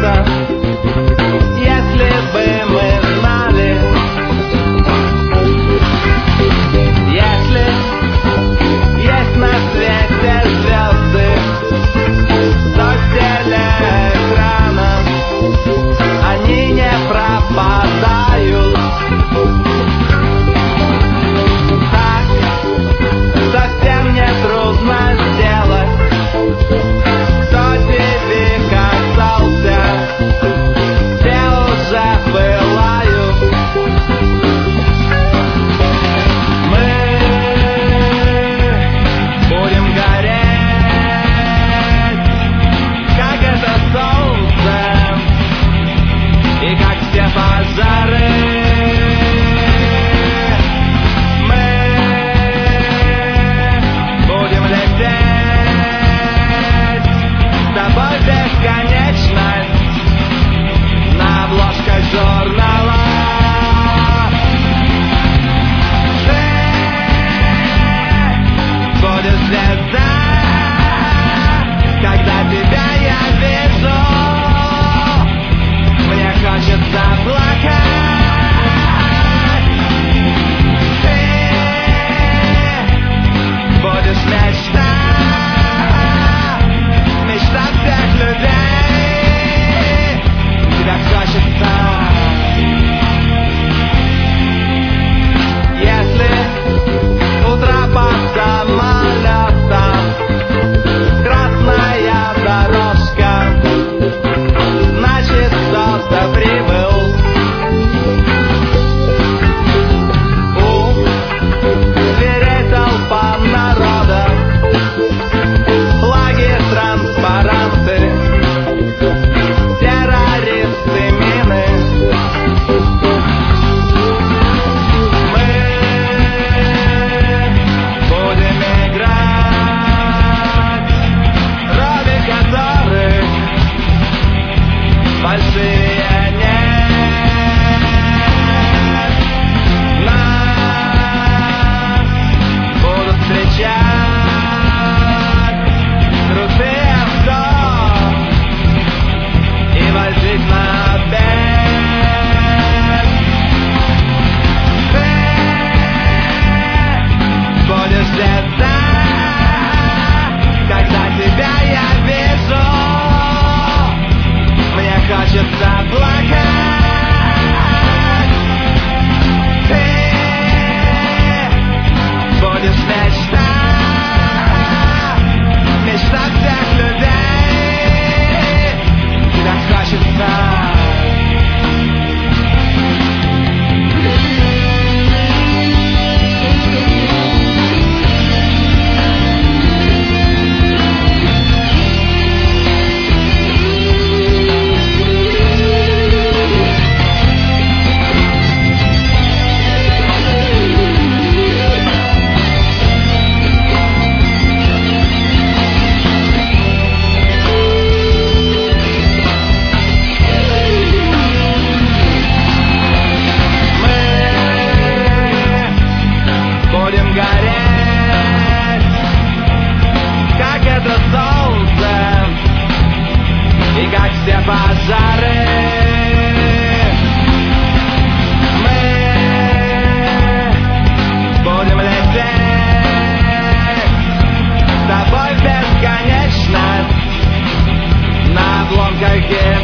солнца. Если бы мы знали, если есть на свете звезды, то с телеэкрана они не пропадают. Так совсем не трудно сделать. Кто тебе касался, те уже пылают. Мы будем гореть, как это солнце и как все пожары. Мы будем лететь с тобой бесконечность на обложках журнала. Ты будешь звезда, когда тебя я вижу. Мне хочется плакать. Ты будешь мечта, мечта всех людей. Тебя хочется. Если утро под самолетом, красная дорожка, значит кто-то прибыл. У дверей толпа народа, флаги, транспаранты, террористы, мины. Мы будем играть роли, которых большие нет. Нас будут встречать крутые авто и возить на обед. Ты будешь звезда, когда тебя я вижу. Мне хочется плакать. Ты будешь мечта, мечта всех людей. Тебя хочется. Будем гореть, как это солнце и как все пожары. Мы будем лететь с тобой бесконечно на обломках